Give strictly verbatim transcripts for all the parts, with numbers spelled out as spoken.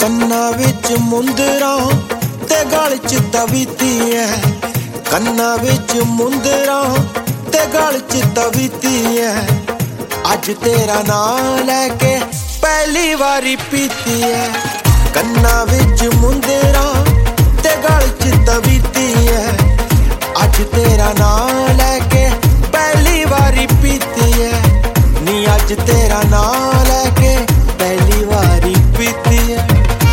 ਕੰਨਾਂ ਵਿੱਚ ਮੁੰਦਰਾਂ ਤੇ ਗਲ 'ਚ ਤਵੀਤੀ ਐ, ਕੰਨਾਂ ਵਿੱਚ ਮੁੰਦਰਾਂ ਤੇ ਗਲ 'ਚ ਤਵੀਤੀ ਐ। ਅੱਜ ਤੇਰਾ ਨਾਂ ਲੈ ਕੇ ਪਹਿਲੀ ਵਾਰੀ ਪੀਤੀ ਐ। ਕੰਨਾਂ ਵਿੱਚ ਮੁੰਦਰਾਂ ਤੇ ਗਲ 'ਚ ਤਵੀਤੀ ਐ। ਅੱਜ ਤੇਰਾ ਨਾਂ ਲੈ ਕੇ ਪਹਿਲੀ ਵਾਰੀ ਪੀਤੀ ਐ। ਨੀ ਅੱਜ ਤੇਰਾ ਨਾਂ ਲੈ ਕੇ ਪਹਿਲੀ ਵਾਰੀ ਪੀਤੀ ਐ।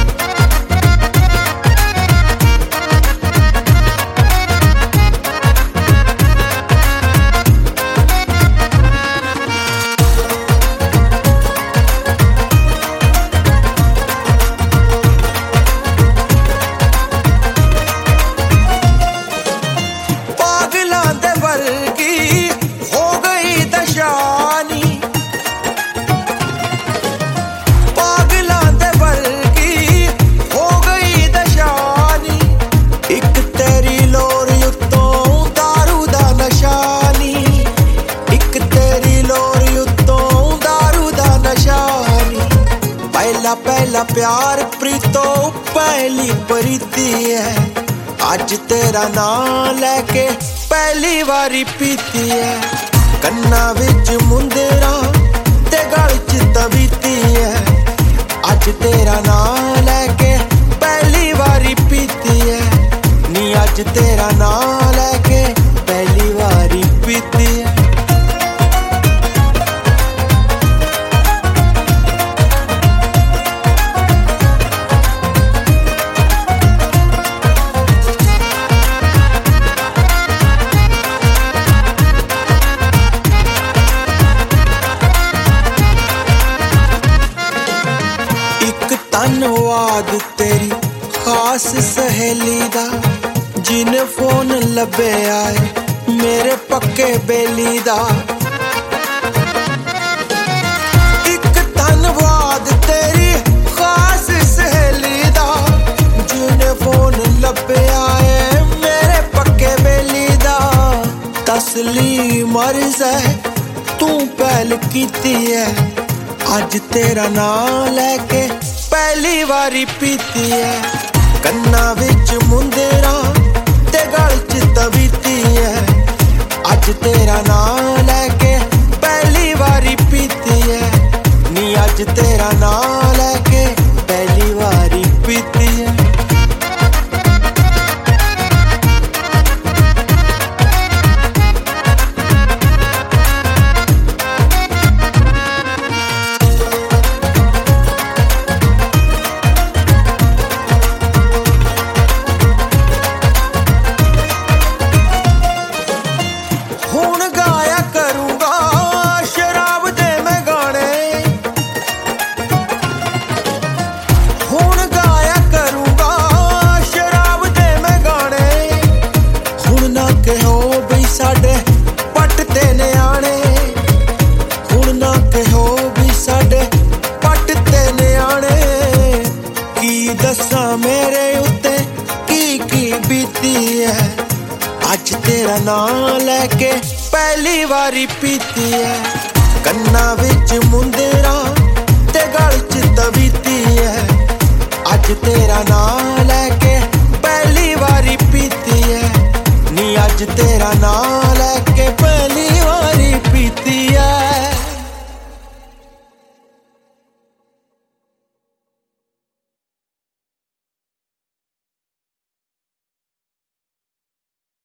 ਪਹਿਲਾ ਪਿਆਰ ਪ੍ਰੀਤੋਂ ਪਹਿਲੀ ਪ੍ਰੀਤੀ ਹੈ। ਅੱਜ ਤੇਰਾ ਨਾਂ ਲੈ ਕੇ ਪਹਿਲੀ ਵਾਰੀ ਪੀਤੀ ਹੈ। ਕੰਨਾਂ ਵਿੱਚ ਮੁੰਦਰਾਂ ਤੇ ਗਲ 'ਚ ਤਵੀਤੀ ਹੈ। ਅੱਜ ਤੇਰਾ ਨਾਂ ਲੈ ਕੇ ਪਹਿਲੀ ਵਾਰੀ ਪੀਤੀ ਹੈ। ਨੀ ਅੱਜ ਤੇਰਾ ਨਾਂ ਲੈ ਕੇ ਪਹਿਲੀ ਵਾਰੀ ਪੀਤੀ ਹੈ। ਧੰਨਵਾਦ ਤੇਰੀ ਖਾਸ ਸਹੇਲੀ ਦਾ, ਜਿਹਨੇ ਫੋਨ ਲੱਭਿਆ ਏ ਮੇਰੇ ਪੱਕੇ ਬੇਲੀ ਦਾ। ਇੱਕ ਧੰਨਵਾਦ ਤੇਰੀ ਖਾਸ ਸਹੇਲੀ ਦਾ, ਜਿਹਨੇ ਫੋਨ ਲੱਭਿਆ ਏ ਮੇਰੇ ਪੱਕੇ ਬੇਲੀ ਦਾ। ਤਸਲੀ ਮਰਜ਼ ਹੈ ਤੂੰ ਪਹਿਲ ਕੀਤੀ ਹੈ। ਅੱਜ ਤੇਰਾ ਨਾਂ ਲੈ ਕੇ ਪਹਿਲੀ ਵਾਰੀ ਪੀਤੀ ਐ। ਕੰਨਾਂ ਵਿੱਚ ਮੁੰਦਰਾਂ ਤੇ ਗਲ 'ਚ ਤਵੀਤੀ ਐ। ਅੱਜ ਤੇਰਾ ਨਾਂ ਲੈ ਕੇ ਪਹਿਲੀ ਵਾਰੀ ਪੀਤੀ ਐ। ਨੀ ਅੱਜ ਤੇਰਾ ਨਾਂ ਲੈ ਕੇ ਪਹਿਲੀ ਵਾਰੀ ਪੀਤੀ ਐ। ਦੱਸਾਂ ਮੇਰੇ ਉੱਤੇ ਕੀ ਕੀ ਬੀਤੀ ਐ। ਅੱਜ ਤੇਰਾ ਨਾਂ ਲੈ ਕੇ ਪਹਿਲੀ ਵਾਰੀ ਪੀਤੀ ਐ। ਕੰਨਾਂ ਵਿੱਚ ਮੁੰਦਰਾਂ ਤੇ ਗਲ 'ਚ ਤਵੀਤੀ ਐ। ਅੱਜ ਤੇਰਾ ਨਾਂ ਲੈ ਕੇ ਪਹਿਲੀ ਵਾਰੀ ਪੀਤੀ ਐ। ਨੀ ਅੱਜ ਤੇਰਾ ਨਾਂ ਲੈ ਕੇ